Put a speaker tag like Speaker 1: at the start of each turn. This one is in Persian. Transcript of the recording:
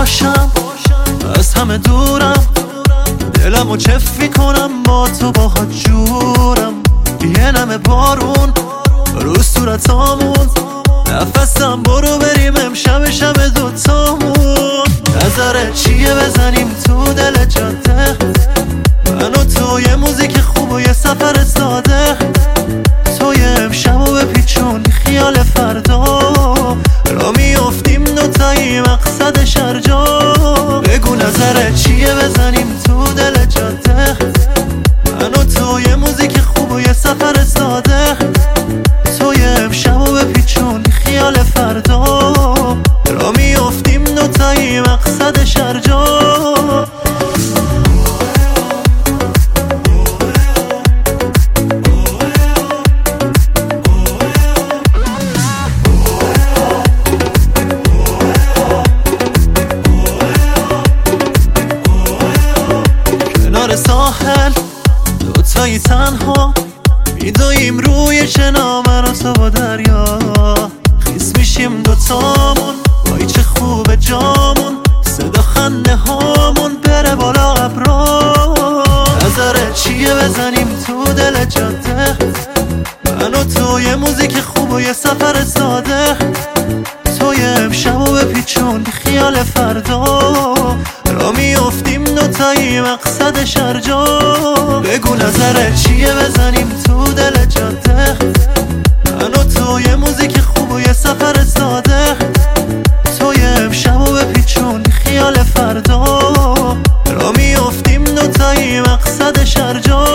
Speaker 1: باشم، از همه دورم، دلمو چفی کنم با تو باهات جورم. یه نمه بارون رو صورتامون، نفسم برو بریم امشب شب دوتامون. نظرت چیه بزنیم تو دل جاده، من و تو یه موزیک خوب و یه سفر ساده. تو یه امشبو بپیچون خیال فردا، را میافتیم دوتایی مقصد شرجا. بگو نظرت چیه بزنیم تو دل جاده، من و تو یه موزیک خوب و یه سفر ساده. تو یه امشبو بپیچون خیال فردا، را میافتیم دوتایی مقصد شرجا. ساحل دوتایی تنها میدویم روی شنا، من و تو با دریا. خیس میشیم دوتامون، وای چه خوبه جامون، صدا خنده هامون بره بالا ابرا. نظرت چیه بزنیم تو دل جاده، من و تو یه موزیک خوب و یه سفر ساده. تو یه امشبو بپیچون خیال فردا، را میافتیم دوتایی مقصد شرجا. بگو نظرت چیه بزنیم تو دل جاده، من و تو یه موزیک خوب و یه سفر ساده. تو یه امشبو بپیچون خیال فردا، را میافتیم دوتایی مقصد شرجا.